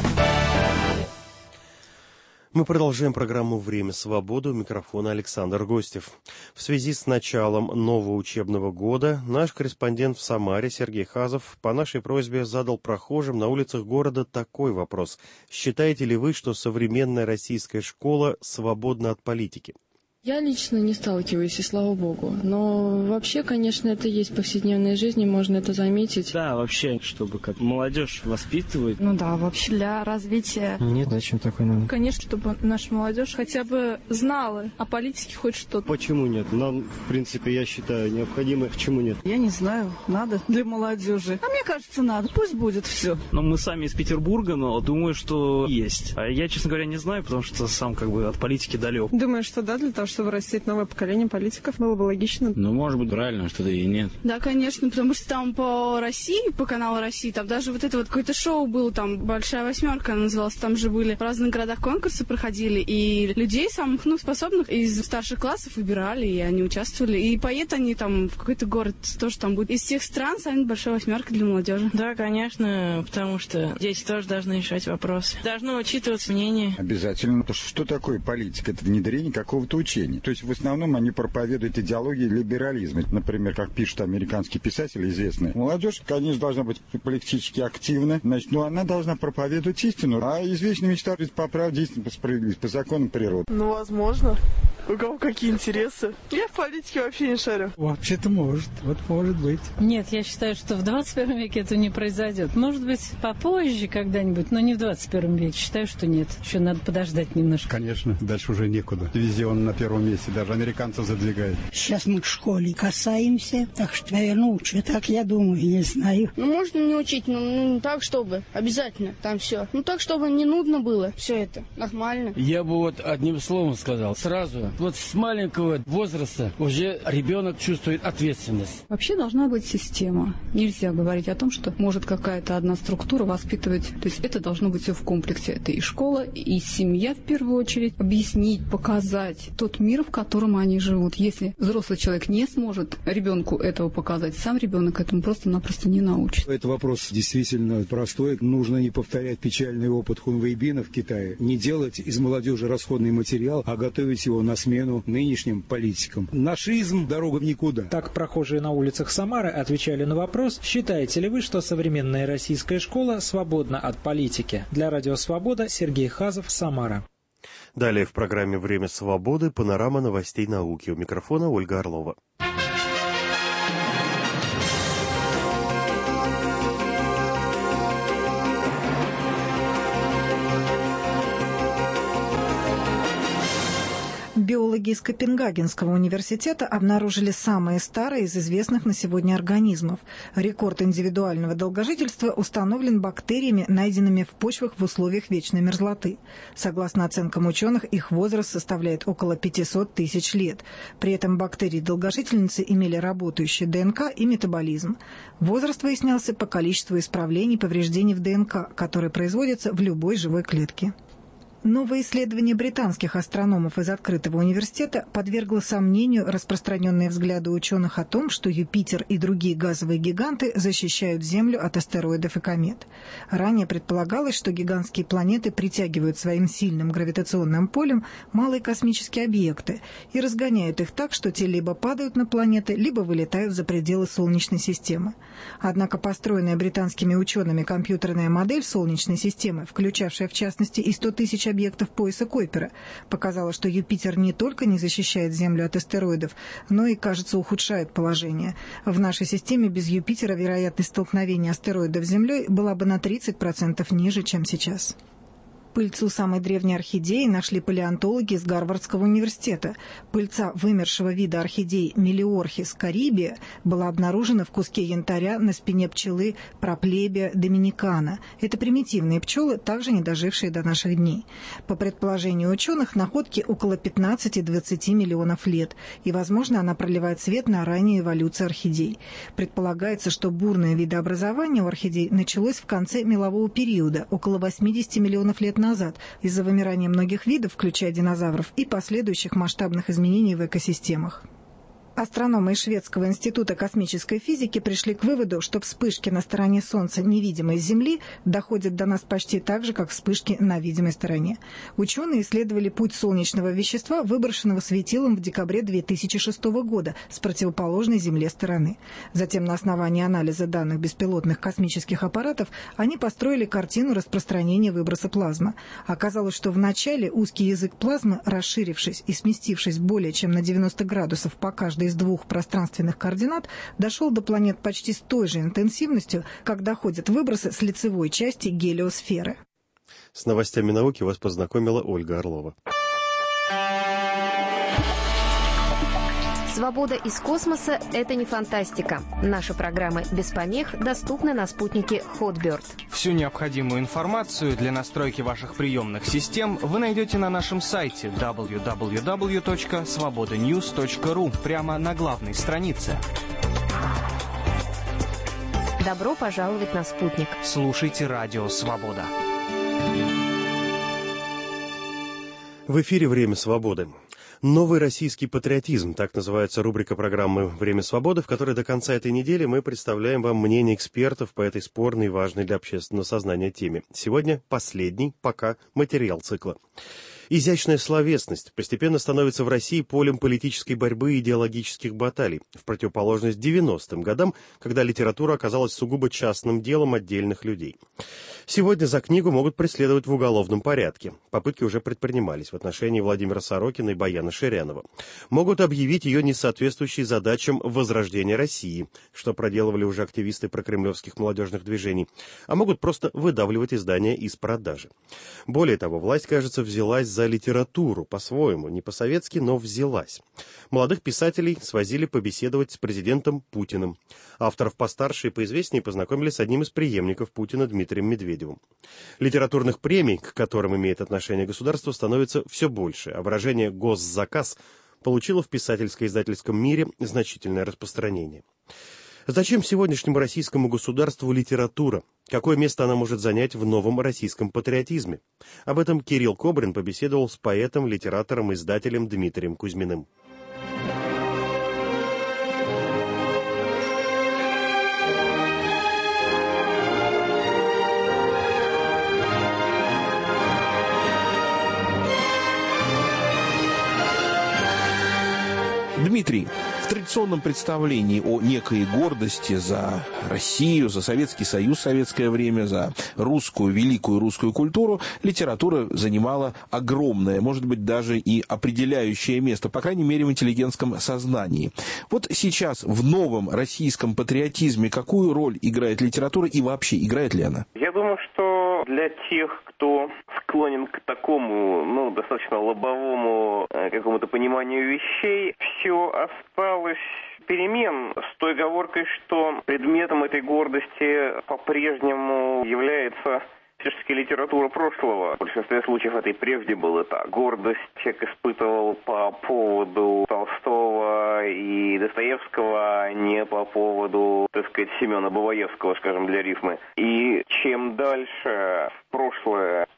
S1: Мы продолжаем программу «Время свободы». У микрофона Александр Гостев. В связи с началом нового учебного года наш корреспондент в Самаре Сергей Хазов по нашей просьбе задал прохожим на улицах города такой вопрос. Считаете ли вы, что современная российская школа свободна от политики?
S2: Я лично не сталкиваюсь, и слава богу. Но вообще, конечно, это есть в повседневной жизни, можно это заметить.
S3: Да, вообще, чтобы как молодежь воспитывать.
S5: Ну да, вообще для развития.
S3: Нет, зачем такое надо?
S5: Конечно, чтобы наша молодежь хотя бы знала о политике хоть что-то.
S3: Почему нет? Нам, в принципе, я считаю, необходимо. Почему нет?
S5: Я не знаю, надо для молодежи. А мне кажется, надо. Пусть будет все.
S3: Но мы сами из Петербурга, но думаю, что есть. А я, честно говоря, не знаю, потому что сам как бы от политики далек.
S5: Думаю, что да, для того, чтобы растить новое поколение политиков, было бы логично.
S3: Ну, может быть, правильно, что-то и нет.
S5: Да, конечно, потому что там по России, по каналу России, там даже вот это вот какое-то шоу было, там «Большая восьмерка» называлась, там же были в разных городах конкурсы проходили, и людей самых, способных из старших классов выбирали, и они участвовали. И поедут они там в какой-то город, тоже там будет. Из всех стран станет «Большая восьмерка» для молодежи.
S6: Да, конечно, потому что дети тоже должны решать вопросы. Должно учитываться мнение.
S7: Обязательно. Что такое политика? Это внедрение какого-то учения. То есть в основном они проповедуют идеологию либерализма. Например, как пишут американские писатели известные. Молодежь, конечно, должна быть политически активна. Значит, она должна проповедовать истину. А известные мечта по правде, истине, по справедливости, по законам природы.
S5: Возможно. У кого какие интересы? Я в политике вообще не шарю.
S25: Вообще-то может. Вот может быть.
S26: Нет, я считаю, что в 21 веке это не произойдет. Может быть, попозже когда-нибудь, но не в 21 веке. Считаю, что нет. Еще надо подождать немножко.
S25: Конечно, дальше уже некуда. Дивизион на первом месте, даже американцев задвигает.
S27: Сейчас мы в школе касаемся, так что, наверное, учат. Так я думаю, не знаю.
S13: Можно не учить, но так, чтобы обязательно там все. Так, чтобы не нудно было все это. Нормально.
S28: Я бы вот одним словом сказал. Сразу. Вот с маленького возраста уже ребенок чувствует ответственность.
S29: Вообще должна быть система. Нельзя говорить о том, что может какая-то одна структура воспитывать. То есть это должно быть все в комплексе. Это и школа, и семья в первую очередь. Объяснить, показать тот мир, в котором они живут. Если взрослый человек не сможет ребенку этого показать, сам ребенок этому просто-напросто не научит.
S25: Это вопрос действительно простой. Нужно не повторять печальный опыт хунвейбина в Китае. Не делать из молодежи расходный материал, а готовить его на смену нынешним политикам. Нашизм – дорога в никуда.
S30: Так прохожие на улицах Самары отвечали на вопрос, считаете ли вы, что современная российская школа свободна от политики? Для Радио Свобода Сергей Хазов, Самара.
S1: Далее в программе «Время свободы» панорама новостей науки. У микрофона Ольга Орлова.
S31: Биологи из Копенгагенского университета обнаружили самые старые из известных на сегодня организмов. Рекорд индивидуального долгожительства установлен бактериями, найденными в почвах в условиях вечной мерзлоты. Согласно оценкам ученых, их возраст составляет около 500 тысяч лет. При этом бактерии-долгожительницы имели работающий ДНК и метаболизм. Возраст выяснялся по количеству исправлений и повреждений в ДНК, которые производятся в любой живой клетке. Новое исследование британских астрономов из Открытого университета подвергло сомнению распространенные взгляды ученых о том, что Юпитер и другие газовые гиганты защищают Землю от астероидов и комет. Ранее предполагалось, что гигантские планеты притягивают своим сильным гравитационным полем малые космические объекты и разгоняют их так, что те либо падают на планеты, либо вылетают за пределы Солнечной системы. Однако построенная британскими учеными компьютерная модель Солнечной системы, включавшая в частности и 100 тысяч объектов пояса Койпера, показала, что Юпитер не только не защищает Землю от астероидов, но и, кажется, ухудшает положение. В нашей системе без Юпитера вероятность столкновения астероидов с Землей была бы на 30% ниже, чем сейчас. Пыльцу самой древней орхидеи нашли палеонтологи из Гарвардского университета. Пыльца вымершего вида орхидей Мелиорхис карибия была обнаружена в куске янтаря на спине пчелы Проплебия доминикана. Это примитивные пчелы, также не дожившие до наших дней. По предположению ученых, находке около 15-20 миллионов лет, и, возможно, она проливает свет на раннюю эволюцию орхидей. Предполагается, что бурное видообразование у орхидей началось в конце мелового периода, около 80 миллионов лет назад, из-за вымирания многих видов, включая динозавров, и последующих масштабных изменений в экосистемах. Астрономы из Шведского института космической физики пришли к выводу, что вспышки на стороне Солнца, невидимой с Земли, доходят до нас почти так же, как вспышки на видимой стороне. Ученые исследовали путь солнечного вещества, выброшенного светилом в декабре 2006 года с противоположной Земле стороны. Затем на основании анализа данных беспилотных космических аппаратов они построили картину распространения выброса плазмы. Оказалось, что вначале узкий язык плазмы, расширившись и сместившись более чем на 90 градусов по каждой из двух пространственных координат, дошел до планет почти с той же интенсивностью, как доходят выбросы с лицевой части гелиосферы.
S1: С новостями науки вас познакомила Ольга Орлова.
S8: Свобода из космоса – это не фантастика. Наши программы без помех доступны на спутнике Hotbird.
S9: Всю необходимую информацию для настройки ваших приемных систем вы найдете на нашем сайте www.svobodanews.ru прямо на главной странице.
S8: Добро пожаловать на спутник.
S9: Слушайте Радио Свобода.
S1: В эфире «Время свободы». Новый российский патриотизм, так называется рубрика программы «Время свободы», в которой до конца этой недели мы представляем вам мнение экспертов по этой спорной и важной для общественного сознания теме. Сегодня последний, пока, материал цикла. Изящная словесность постепенно становится в России полем политической борьбы и идеологических баталий, в противоположность 90-м годам, когда литература оказалась сугубо частным делом отдельных людей. Сегодня за книгу могут преследовать в уголовном порядке. Попытки уже предпринимались в отношении Владимира Сорокина и Баяна Ширянова. Могут объявить ее несоответствующей задачам возрождения России, что проделывали уже активисты прокремлевских молодежных движений, а могут просто выдавливать издания из продажи. Более того, власть, кажется, взялась за литературу по-своему, не по-советски, но взялась. Молодых писателей свозили побеседовать с президентом Путиным. Авторов постарше и поизвестнее познакомили с одним из преемников Путина Дмитрием Медведевым. Литературных премий, к которым имеет отношение государство, становится все больше, а выражение «госзаказ» получило в писательско-издательском мире значительное распространение. Зачем сегодняшнему российскому государству литература? Какое место она может занять в новом российском патриотизме? Об этом Кирилл Кобрин побеседовал с поэтом, литератором, издателем Дмитрием Кузьминым.
S10: Дмитрий, в традиционном представлении о некой гордости за Россию, за Советский Союз в советское время, за русскую, великую русскую культуру, литература занимала огромное, может быть, даже и определяющее место, по крайней мере, в интеллигентском сознании. Вот сейчас в новом российском патриотизме какую роль играет литература и вообще играет ли она?
S11: Я думаю, что для тех, кто склонен к такому, достаточно лобовому какому-то пониманию вещей, все осталось перемен с той оговоркой, что предметом этой гордости по-прежнему является все-таки литература прошлого. В большинстве случаев это и прежде было так. Гордость человек испытывал по поводу Толстого и Достоевского, а не по поводу, Семена Бабаевского, скажем, для рифмы. И чем дальше в прошлое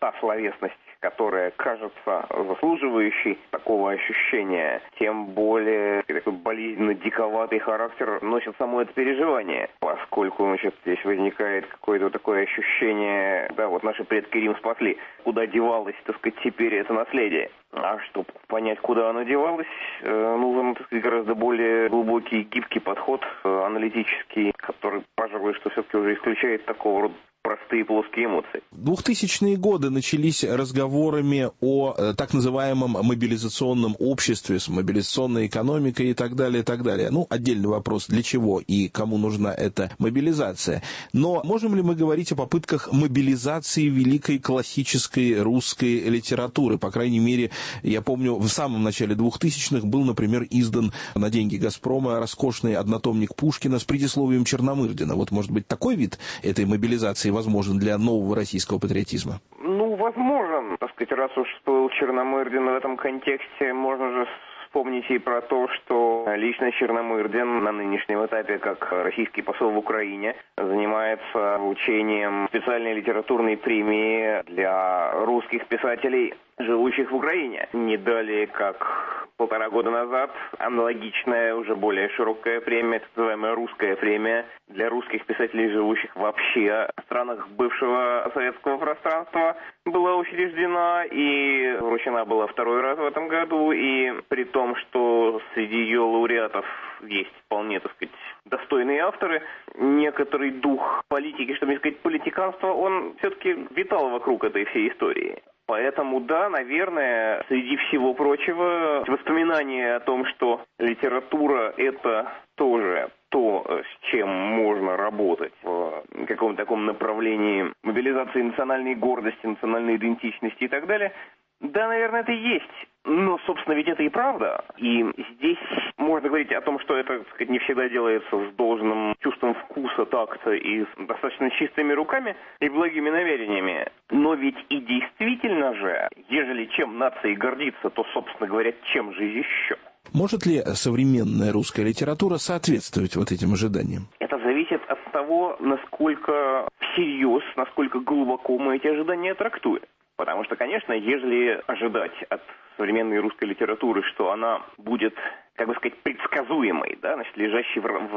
S11: та словесность, которая кажется заслуживающей такого ощущения, тем более такой болезненно диковатый характер носит само это переживание, поскольку, значит, здесь возникает какое-то такое ощущение, да, вот наши предки Рим спасли, куда девалось, так сказать, теперь это наследие. А чтобы понять, куда оно девалось, нужен, так сказать, гораздо более глубокий, гибкий подход, аналитический, который, пожалуй, что все-таки уже исключает такого рода простые плоские эмоции.
S10: 2000-е годы начались разговорами о так называемом мобилизационном обществе с мобилизационной экономикой и так далее, и так далее. Ну, отдельный вопрос, для чего и кому нужна эта мобилизация. Но можем ли мы говорить о попытках мобилизации великой классической русской литературы? По крайней мере, я помню, в самом начале 2000-х был, например, издан на деньги «Газпрома» роскошный однотомник Пушкина с предисловием Черномырдина. Вот, может быть, такой вид этой мобилизации возможен для нового российского патриотизма?
S11: Ну, возможен. Так сказать, раз уж всплыл Черномырдин в этом контексте, можно же вспомнить и про то, что лично Черномырдин на нынешнем этапе, как российский посол в Украине, занимается вручением специальной литературной премии для русских писателей, живущих в Украине. Не далее, как 1,5 года назад, аналогичная, уже более широкая премия, так называемая русская премия для русских писателей, живущих вообще в странах бывшего советского пространства, была учреждена и вручена была 2-й раз в этом году. И при том, что среди ее лауреатов есть вполне, так сказать, достойные авторы, некоторый дух политики, чтобы не сказать политиканства, он все-таки витал вокруг этой всей истории. Поэтому, да, наверное, среди всего прочего, воспоминания о том, что литература – это тоже то, с чем можно работать в каком-то таком направлении мобилизации национальной гордости, национальной идентичности и так далее, да, наверное, это и есть. Но, собственно, ведь это и правда. И здесь можно говорить о том, что это, так сказать, не всегда делается с должным чувством вкуса, такта и с достаточно чистыми руками и благими намерениями. Но ведь и действительно же, ежели чем нации гордится, то, собственно говоря, чем же еще?
S10: Может ли современная русская литература соответствовать вот этим ожиданиям?
S11: Это зависит от того, насколько всерьез, насколько глубоко мы эти ожидания трактуем. Потому что, конечно, ежели ожидать от современной русской литературы, что она будет, как бы сказать, предсказуемой, да, значит, лежащей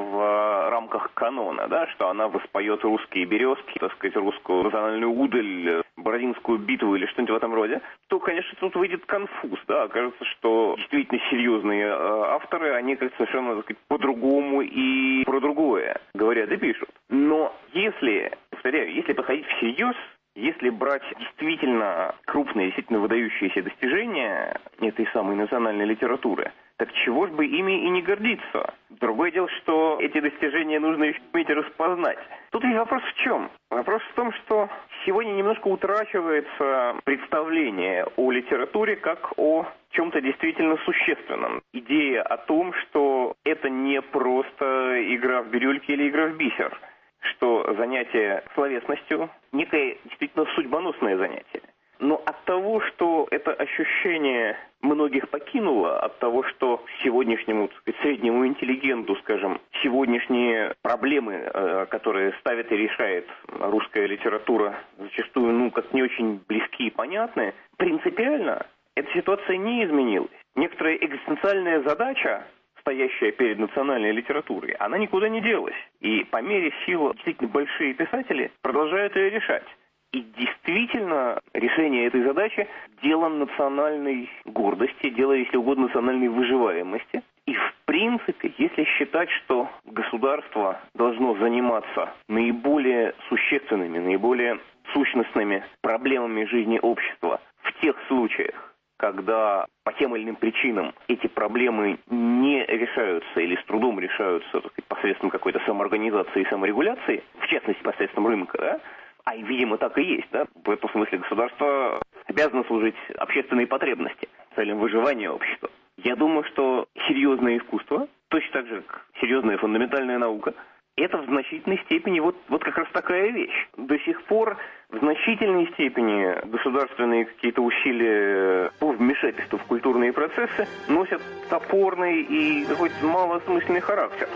S11: в рамках канона, да, что она воспоет русские березки, так сказать, русскую национальную удаль, Бородинскую битву или что-нибудь в этом роде, то, конечно, тут выйдет конфуз, да, окажется, что действительно серьезные авторы, они как-то совершенно, так сказать, по-другому и про другое говорят и пишут. Но если, повторяю, если подходить всерьез, если брать действительно крупные, действительно выдающиеся достижения этой самой национальной литературы, так чего ж бы ими и не гордиться? Другое дело, что эти достижения нужно еще уметь распознать. Тут ведь вопрос в чем? Вопрос в том, что сегодня немножко утрачивается представление о литературе как о чем-то действительно существенном. Идея о том, что это не просто игра в бирюльки или игра в бисер, что занятие словесностью – некое действительно судьбоносное занятие. Но от того, что это ощущение многих покинуло, от того, что сегодняшнему, так сказать, среднему интеллигенту, скажем, сегодняшние проблемы, которые ставит и решает русская литература, зачастую, как не очень близки и понятны, принципиально эта ситуация не изменилась. Некоторая экзистенциальная задача, стоящая перед национальной литературой, она никуда не делась. И по мере сил действительно большие писатели продолжают ее решать. И действительно решение этой задачи – дело национальной гордости, дело, если угодно, национальной выживаемости. И в принципе, если считать, что государство должно заниматься наиболее существенными, наиболее сущностными проблемами жизни общества в тех случаях, когда по тем или иным причинам эти проблемы не решаются или с трудом решаются, так сказать, посредством какой-то самоорганизации и саморегуляции, в частности, посредством рынка, да, а, видимо, так и есть, да, в этом смысле государство обязано служить общественной потребности, целям выживания общества. Я думаю, что серьезное искусство, точно так же, как серьезная фундаментальная наука, это в значительной степени вот как раз такая вещь. До сих пор в значительной степени государственные какие-то усилия по вмешательству в культурные процессы носят топорный и какой-то малосмысленный характер.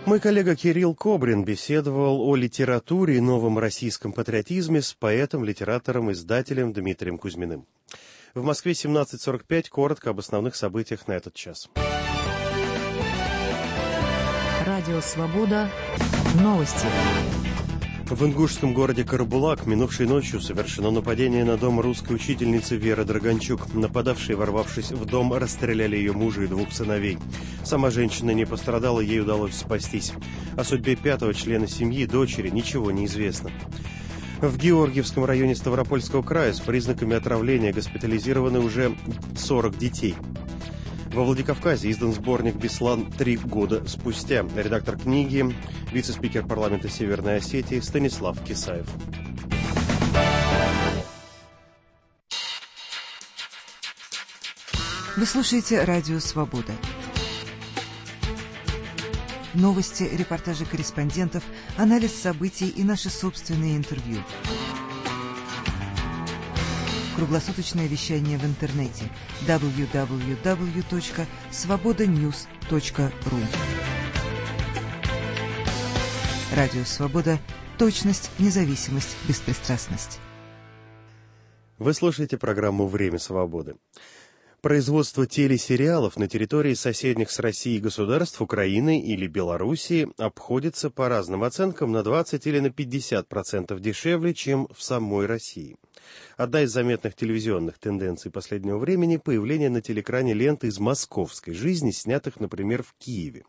S1: Мой коллега Кирилл Кобрин беседовал о литературе и новом российском патриотизме с поэтом, литератором, издателем Дмитрием Кузьминым. В Москве 17:45. Коротко об основных событиях на этот час.
S14: Радио «Свобода». Новости.
S1: В ингушском городе Карабулак минувшей ночью совершено нападение на дом русской учительницы Веры Драгончук. Нападавшие, ворвавшись в дом, расстреляли ее мужа и 2 сыновей. Сама женщина не пострадала, ей удалось спастись. О судьбе 5-го члена семьи, дочери, ничего не известно. В Георгиевском районе Ставропольского края с признаками отравления госпитализированы уже 40 детей. Во Владикавказе издан сборник «Беслан 3 года спустя». Редактор книги – вице-спикер парламента Северной Осетии Станислав Кисаев.
S4: Вы слушаете «Радио Свобода». Новости, репортажи корреспондентов, анализ событий и наши собственные интервью. Круглосуточное вещание в интернете www.svobodanews.ru. Радио «Свобода». Точность, независимость, беспристрастность.
S1: Вы слушаете программу «Время свободы». Производство телесериалов на территории соседних с Россией государств Украины или Белоруссии обходится по разным оценкам на 20 или на 50% дешевле, чем в самой России. Одна из заметных телевизионных тенденций последнего времени – появление на телекране лент из московской жизни, снятых, например, в Киеве.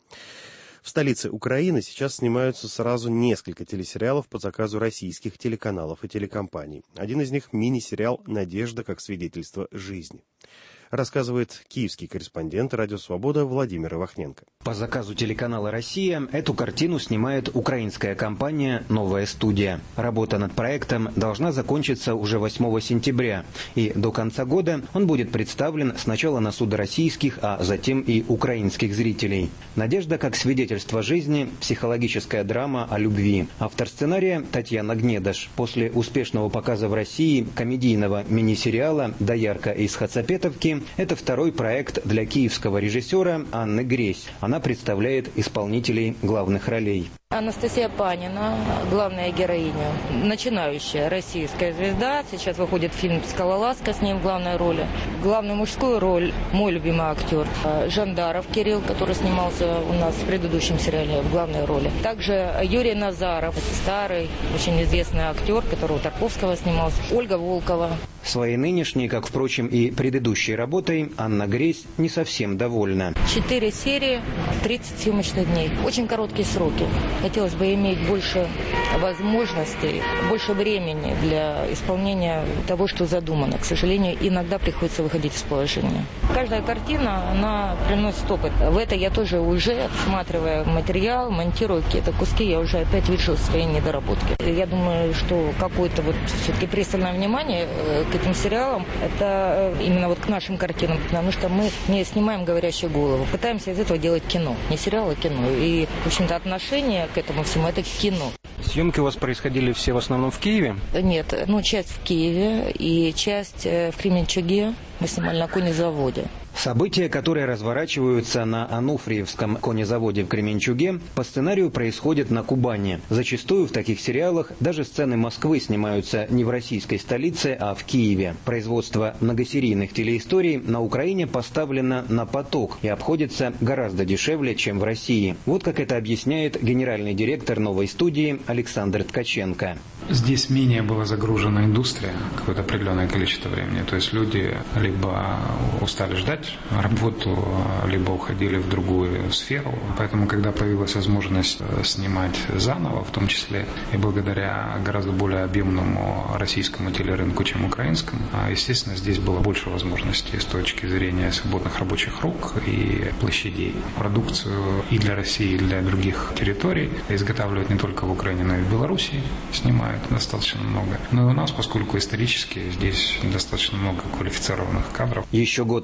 S1: В столице Украины сейчас снимаются сразу несколько телесериалов по заказу российских телеканалов и телекомпаний. Один из них – мини-сериал «Надежда как свидетельство жизни». Рассказывает киевский корреспондент «Радио Свобода» Владимир Ивахненко.
S12: По заказу телеканала «Россия» эту картину снимает украинская компания «Новая студия». Работа над проектом должна закончиться уже 8 сентября. И до конца года он будет представлен сначала на суды российских, а затем и украинских зрителей. «Надежда как свидетельство жизни» – психологическая драма о любви. Автор сценария Татьяна Гнедаш. После успешного показа в России комедийного мини-сериала «Доярка из Хацапетовки» это второй проект для киевского режиссера Анны Гресь. Она представляет исполнителей главных ролей.
S15: Анастасия Панина, главная героиня, начинающая российская звезда. Сейчас выходит фильм «Скалолазка», с ним в главной роли. Главную мужскую роль мой любимый актер Жандаров Кирилл, который снимался у нас в предыдущем сериале в главной роли. Также Юрий Назаров, старый, очень известный актер, который у Тарковского снимался. Ольга Волкова.
S12: Своей нынешней, как, впрочем, и предыдущей работой, Анна Гресь не совсем довольна.
S15: 4 серии, 30 съемочных дней. Очень короткие сроки. Хотелось бы иметь больше возможностей, больше времени для исполнения того, что задумано. К сожалению, иногда приходится выходить из положения. Каждая картина, она приносит опыт. В это я тоже уже, отсматривая материал, монтирую какие-то куски, я уже опять вижу свои недоработки. Я думаю, что какое-то вот все-таки пристальное внимание к этим сериалам, это именно вот к нашим картинам, потому что мы не снимаем говорящую голову. Пытаемся из этого делать кино. Не сериал, а кино. И, в общем-то, отношение к этому всему – это кино.
S12: Съемки у вас происходили все в основном в Киеве?
S15: Нет, часть в Киеве и часть в Кременчуге. Мы снимали на конезаводе.
S12: События, которые разворачиваются на Ануфриевском конезаводе в Кременчуге, по сценарию происходят на Кубани. Зачастую в таких сериалах даже сцены Москвы снимаются не в российской столице, а в Киеве. Производство многосерийных телеисторий на Украине поставлено на поток и обходится гораздо дешевле, чем в России. Вот как это объясняет генеральный директор новой студии Александр Ткаченко.
S16: Здесь менее была загружена индустрия какое-то определенное количество времени. То есть люди либо устали ждать работу, либо уходили в другую сферу. Поэтому, когда появилась возможность снимать заново, в том числе и благодаря гораздо более объемному российскому телерынку, чем украинскому, естественно, здесь было больше возможностей с точки зрения свободных рабочих рук и площадей. Продукцию и для России, и для других территорий изготавливают не только в Украине, но и в Белоруссии, снимают достаточно много. Но и у нас, поскольку исторически здесь достаточно много квалифицированных кадров.
S12: Еще год назад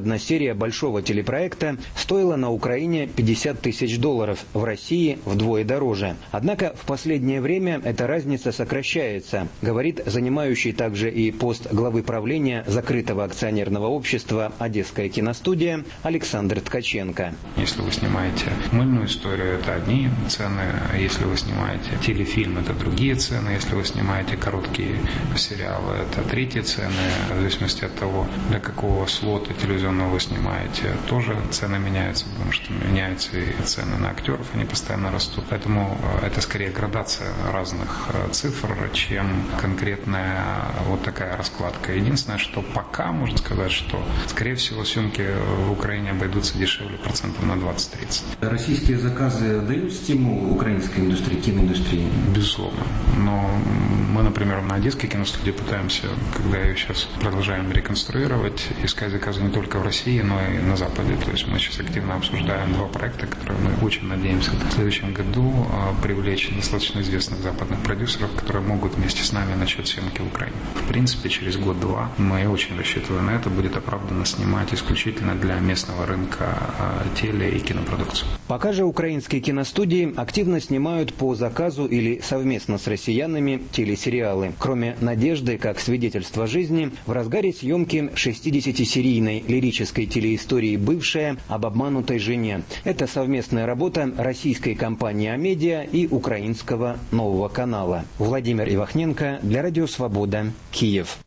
S12: одна серия большого телепроекта стоила на Украине $50 тысяч, в России вдвое дороже. Однако в последнее время эта разница сокращается, говорит занимающий также и пост главы правления закрытого акционерного общества «Одесская киностудия» Александр Ткаченко.
S16: Если вы снимаете мыльную историю, это одни цены. Если вы снимаете телефильм, это другие цены. Если вы снимаете короткие сериалы, это третьи цены. В зависимости от того, для какого слота телевизионного вы снимаете, тоже цены меняются, потому что меняются и цены на актеров, они постоянно растут. Поэтому это скорее градация разных цифр, чем конкретная вот такая раскладка. Единственное, что пока можно сказать, что, скорее всего, съемки в Украине обойдутся дешевле процентов на 20-30.
S12: Российские заказы дают стимул украинской индустрии, киноиндустрии?
S16: Безусловно. Но мы, например, на Одесской киностудии пытаемся, когда ее сейчас продолжаем реконструировать, искать заказы не только в России, но и на Западе. То есть мы сейчас активно обсуждаем 2 проекта, которые мы очень надеемся в следующем году привлечь достаточно известных западных продюсеров, которые могут вместе с нами начать съемки в Украине. В принципе, через год-два мы очень рассчитываем на это, будет оправданно снимать исключительно для местного рынка теле- и кинопродукцию.
S12: Пока же украинские киностудии активно снимают по заказу или совместно с россиянами телесериалы. Кроме «Надежды», как свидетельство жизни, в разгаре съемки 60-серийной лирической телеистории «Бывшая» об обманутой жене. Это совместная работа российской компании «Амедиа» и украинского нового канала. Владимир Ивахненко для Радио Свобода, Киев.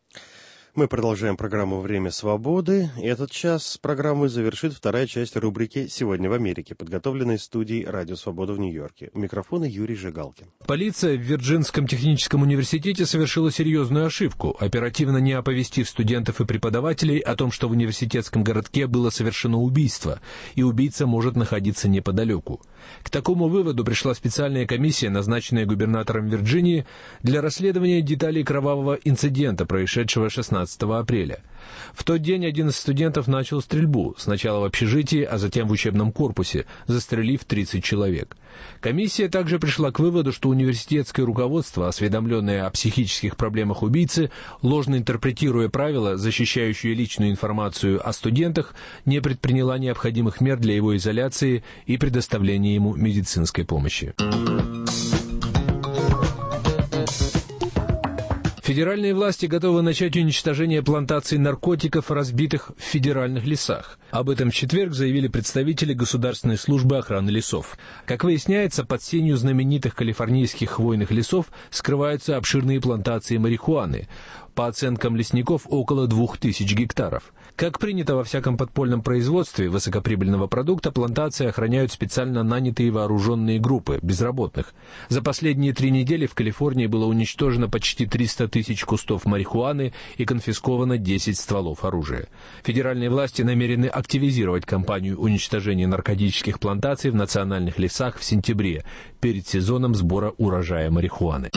S1: Мы продолжаем программу «Время свободы». Этот час программы завершит вторая часть рубрики «Сегодня в Америке», подготовленной студией «Радио Свобода» в Нью-Йорке. У микрофона Юрий Жигалкин.
S2: Полиция в Вирджинском техническом университете совершила серьезную ошибку, оперативно не оповестив студентов и преподавателей о том, что в университетском городке было совершено убийство, и убийца может находиться неподалеку. К такому выводу пришла специальная комиссия, назначенная губернатором Вирджинии для расследования деталей кровавого инцидента, происшедшего 16 апреля. В тот день один из студентов начал стрельбу, сначала в общежитии, а затем в учебном корпусе, застрелив 30 человек. Комиссия также пришла к выводу, что университетское руководство, осведомленное о психических проблемах убийцы, ложно интерпретируя правила, защищающие личную информацию о студентах, не предприняла необходимых мер для его изоляции и предоставления ему медицинской помощи. Федеральные власти готовы начать уничтожение плантаций наркотиков, разбитых в федеральных лесах. Об этом в четверг заявили представители Государственной службы охраны лесов. Как выясняется, под сенью знаменитых калифорнийских хвойных лесов скрываются обширные плантации марихуаны. По оценкам лесников, около 2000 гектаров. Как принято во всяком подпольном производстве высокоприбыльного продукта, плантации охраняют специально нанятые вооруженные группы безработных. За последние 3 недели в Калифорнии было уничтожено почти 300 тысяч кустов марихуаны и конфисковано 10 стволов оружия. Федеральные власти намерены активизировать кампанию уничтожения наркотических плантаций в национальных лесах в сентябре, перед сезоном сбора урожая марихуаны.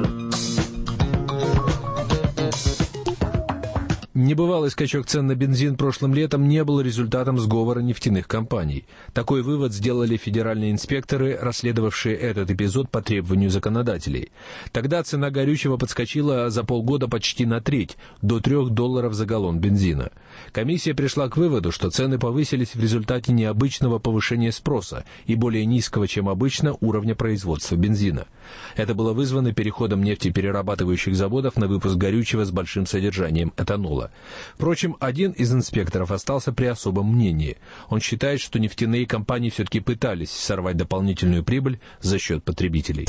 S2: Небывалый скачок цен на бензин прошлым летом не был результатом сговора нефтяных компаний. Такой вывод сделали федеральные инспекторы, расследовавшие этот эпизод по требованию законодателей. Тогда цена горючего подскочила за полгода почти на треть, до $3 за галлон бензина. Комиссия пришла к выводу, что цены повысились в результате необычного повышения спроса и более низкого, чем обычно, уровня производства бензина. Это было вызвано переходом нефтеперерабатывающих заводов на выпуск горючего с большим содержанием этанола. Впрочем, один из инспекторов остался при особом мнении. Он считает, что нефтяные компании все-таки пытались сорвать дополнительную прибыль за счет потребителей.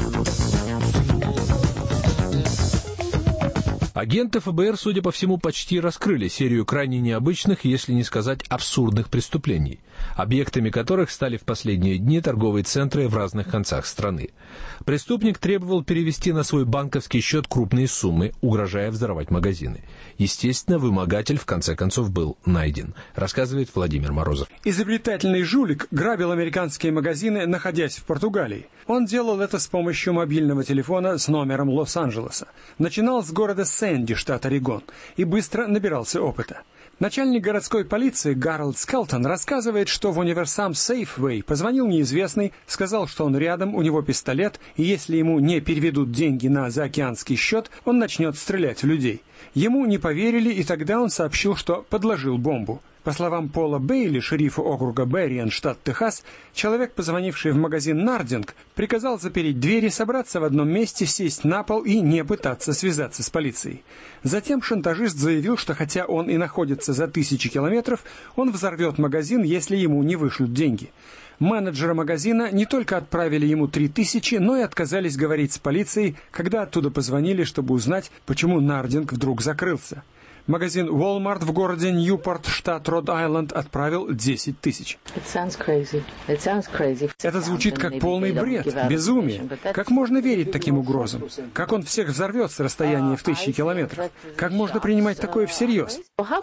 S2: Агенты ФБР, судя по всему, почти раскрыли серию крайне необычных, если не сказать абсурдных преступлений, объектами которых стали в последние дни торговые центры в разных концах страны. Преступник требовал перевести на свой банковский счет крупные суммы, угрожая взорвать магазины. Естественно, вымогатель в конце концов был найден, рассказывает Владимир Морозов.
S3: Изобретательный жулик грабил американские магазины, находясь в Португалии. Он делал это с помощью мобильного телефона с номером Лос-Анджелеса. Начинал с города Сэнди, штат Орегон, и быстро набирался опыта. Начальник городской полиции Гарольд Скелтон рассказывает, что в универсам Safeway позвонил неизвестный, сказал, что он рядом, у него пистолет, и если ему не переведут деньги на заокеанский счет, он начнет стрелять в людей. Ему не поверили, и тогда он сообщил, что подложил бомбу. По словам Пола Бейли, шерифа округа Берриан, штат Техас, человек, позвонивший в магазин «Нардинг», приказал запереть двери, собраться в одном месте, сесть на пол и не пытаться связаться с полицией. Затем шантажист заявил, что хотя он и находится за 1000 километров, он взорвет магазин, если ему не вышлют деньги. Менеджеры магазина не только отправили ему 3000, но и отказались говорить с полицией, когда оттуда позвонили, чтобы узнать, почему «Нардинг» вдруг закрылся. Магазин Walmart в городе Ньюпорт, штат Род-Айленд, отправил 10 000. Это звучит как полный бред, безумие. Как можно верить таким угрозам? Как он всех взорвет с расстояния в 1000 километров? Как можно принимать такое всерьез?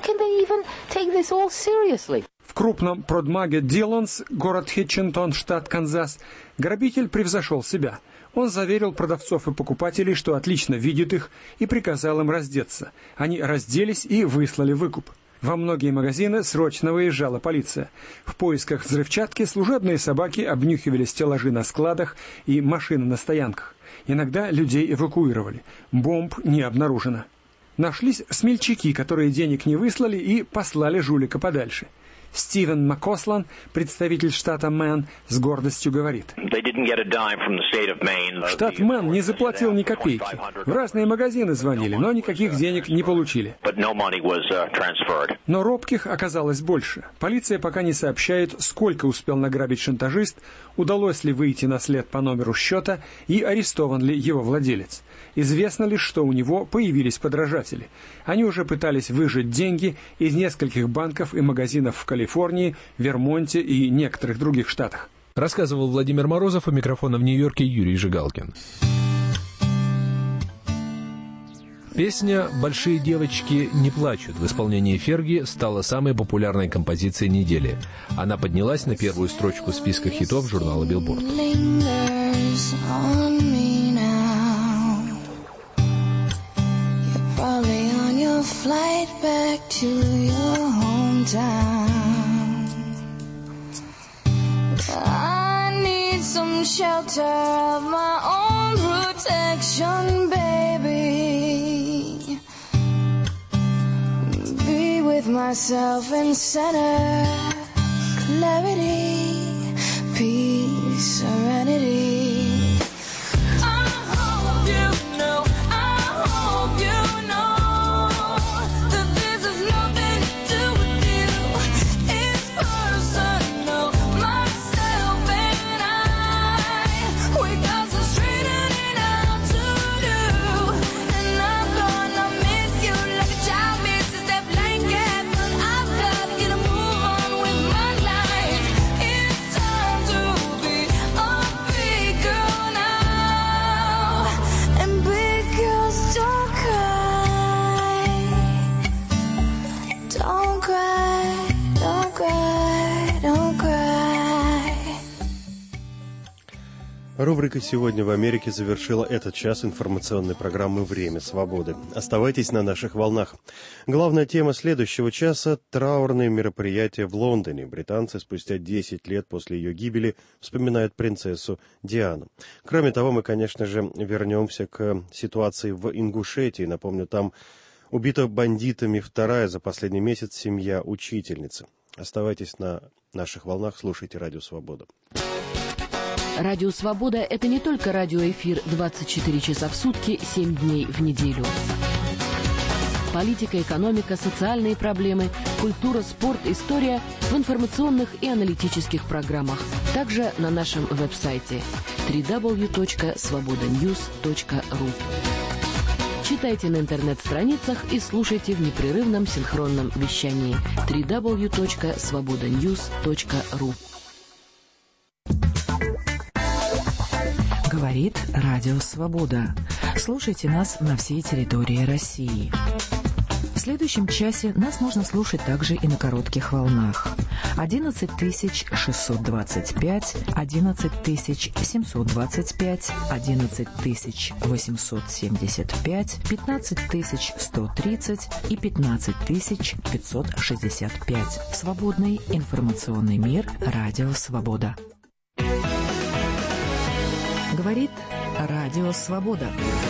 S3: В крупном продмаге Диланс, город Хитчинтон, штат Канзас, грабитель превзошел себя. Он заверил продавцов и покупателей, что отлично видит их, и приказал им раздеться. Они разделись и выслали выкуп. Во многие магазины срочно выезжала полиция. В поисках взрывчатки служебные собаки обнюхивали стеллажи на складах и машины на стоянках. Иногда людей эвакуировали. Бомб не обнаружено. Нашлись смельчаки, которые денег не выслали и послали жулика подальше. Стивен Макослан, представитель штата Мэн, с гордостью говорит: штат Мэн не заплатил ни копейки. В разные магазины звонили, но никаких денег не получили. Но робких оказалось больше. Полиция пока не сообщает, сколько успел награбить шантажист, удалось ли выйти на след по номеру счета и арестован ли его владелец. Известно лишь, что у него появились подражатели. Они уже пытались выжать деньги из нескольких банков и магазинов в Калифорнии, Вермонте и некоторых других штатах.
S2: Рассказывал Владимир Морозов, у микрофона в Нью-Йорке Юрий Жигалкин. Песня «Большие девочки не плачут» в исполнении Ферги стала самой популярной композицией недели. Она поднялась на первую строчку списка хитов журнала Billboard.
S5: Flight back to your hometown. I need some shelter of my own protection, baby. Be with myself in center, clarity, peace, serenity.
S1: Рубрика «Сегодня в Америке» завершила этот час информационной программы «Время свободы». Оставайтесь на наших волнах. Главная тема следующего часа – траурные мероприятия в Лондоне. Британцы спустя 10 лет после ее гибели вспоминают принцессу Диану. Кроме того, мы, конечно же, вернемся к ситуации в Ингушетии. Напомню, там убита бандитами вторая за последний месяц семья учительницы. Оставайтесь на наших волнах, слушайте «Радио Свобода».
S14: Радио «Свобода» — это не только радиоэфир 24 часа в сутки, 7 дней в неделю. Политика, экономика, социальные проблемы, культура, спорт, история в информационных и аналитических программах. Также на нашем веб-сайте www.svobodanews.ru. Читайте на интернет-страницах и слушайте в непрерывном синхронном вещании www.svobodanews.ru.
S6: Говорит Радио Свобода. Слушайте нас на всей территории России. В следующем часе нас можно слушать также и на коротких волнах. 11625, 11725, 11875, 15130 и 15565. Свободный информационный мир. Радио Свобода. Говорит Радио Свобода.